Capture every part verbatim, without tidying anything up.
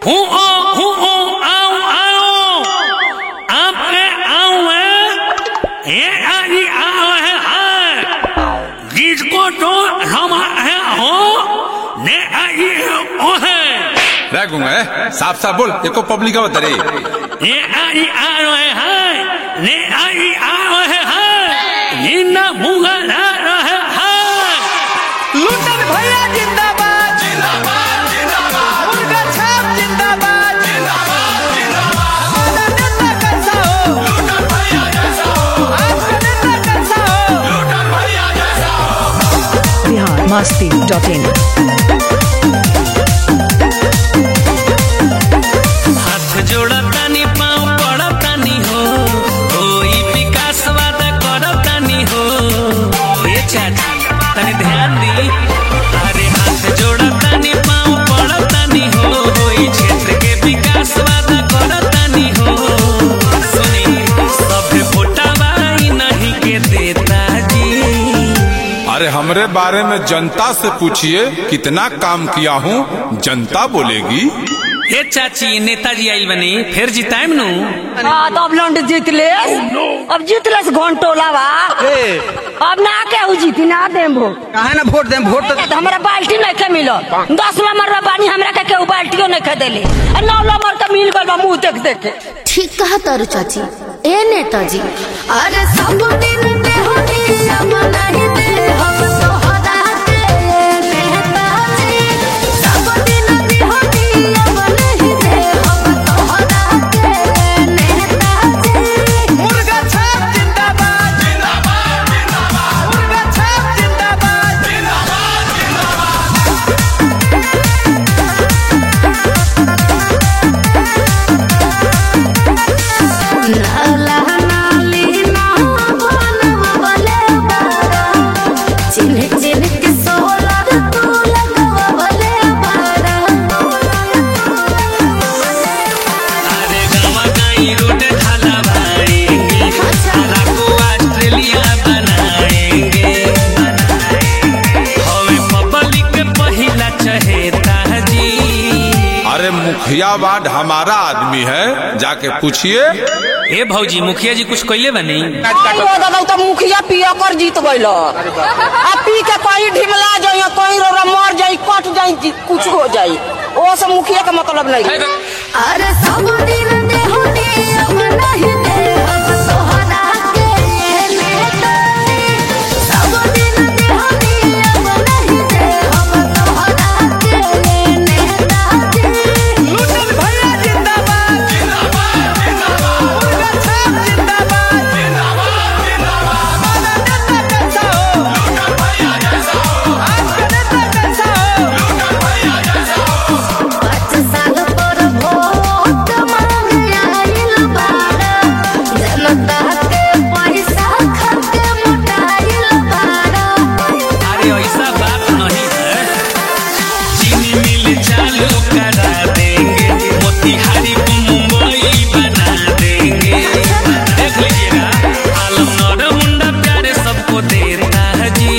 हूँ ओ हूँ ओ आओ आओ आपके आओ है ये आदि आओ है हाँ जिसको तो समा है हो ने आई ओ है रह गूंगा है साफ साफ बोल एको पब्लिक का बता रे ये आई आओ है हाँ ने आई आओ है हाँ निन्ना मुंगा ना रहे हाँ लुटन भैया जिंदाबाद जिंदाबाद जिंदाबाद मुर्गा छाप जिंदाबाद जिंदाबाद जिंदाबाद नेता कैसा हो लुटन भैया जैसा हो आपका नेता कैसा हो लुटन भैया जैसा हो बिहार मस्ती डॉट इन हाथ जोड़ा तानी पाँव पड़ा तानी हो कोई विकास वादा करो तानी हो ये चाचा तनी ध्यान दी अरे हाथ जोड़ा तानी पाँव पड़ा तानी हो कोई क्षेत्र के विकास वादा करो तानी हो सुनी सब वोटवा ही नहीं के देता जी अरे हमरे बारे में जनता से पूछिए कितना काम किया हूँ जनता बोलेगी ये चाची नेताजी आई बनी फिर जिताएम नु हाँ तो अब लौंड जीत ले अब जीत ले घंटोला बा अब ना के जीती ना देम वोट काहे ना वोट देम वोट तो हमरा बाल्टी नहीं के मिलो दस नंबर पानी हमरा के केहू बाल्टियो नहीं के देले नौ नंबर का मिल गल बा मुंह देख देख के ठीक कहा तारू चाची ए नेताजी अरे सब दिन में होनी हम नहीं दे हम तो हरा के नेताजी सब दिन में होनी हम नहीं दे हम तो हरा के नेताजी मुर्गा छाप जिंदाबाद जिंदाबाद जिंदाबाद मुर्गा छाप जिंदाबाद जिंदाबाद नाला नाली ना बनवले बारा चिन्ह चिन्ह के सोलर तू लगवले बारा अरे गाँव गाई रोड ढाला भाएंगे सारा को ऑस्ट्रेलिया बनाएंगे हमें पब्लिक पहिला चहेता जी अरे मुखिया वार्ड हमारा आदमी है जाके पूछिए ए भौजी मुखिया जी कुछ कहले बनी दादा तो मुखिया पिया कर जीत गइल आ पी के कहीं ढिमला जाई कहीं रो मर जाई कट जाई कुछ हो जाई ओ सब मुखिया का मतलब नहीं अरे सब दिन दे होनी हम नहीं दे हम तो हरा के नेताजी सब दिन दे होनी हम नहीं दे हम तो हरा के नेताजी लुटन भैया जिंदाबाद जिंदाबाद जिंदाबाद मुर्गा छाप जिंदाबाद जिंदाबाद जिंदाबाद नेता कैसा हो लुटन भैया जैसा हो आपका नेता कैसा हो लुटन भैया जैसा हो पाँच साल पर वोट मांगे आइल बारा जनता के पैसा खाते मोटाइल बारा अरे ऐसा बात नहीं है चीनी मिल चालू करा देंगे मोतिहारी को मुंबई बना देंगे देख लीजिएगा आलम नौरा मुंडा प्यारे सबको देता है जी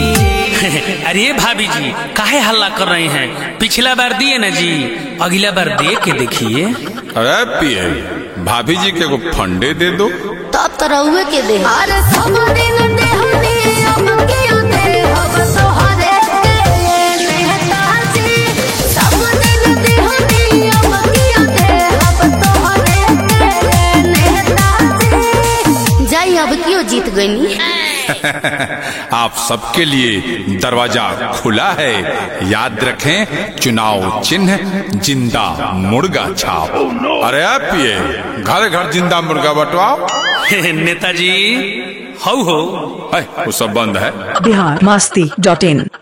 अरे भाभी जी काहे हल्ला कर रहे हैं पिछला बार दिए ना जी अगला बार दे के देखिए अरे पिए भाभी जी के को फंडे दे दो तब तो रहुए के दे अरे सब दिन दे होनी हम क्यों दे हम तो हरे के नेताजी सब दिन दे होनी हम क्यों दे हम तो हरे के नेताजी जाई अब क्यों जीत गई आप सबके लिए दरवाजा खुला है याद रखें चुनाव चिन्ह जिंदा मुर्गा छाप अरे आप ये घर घर जिंदा मुर्गा बंटवाओ नेताजी हो हो है, वो सब बंद है बिहार मस्ती डॉट इन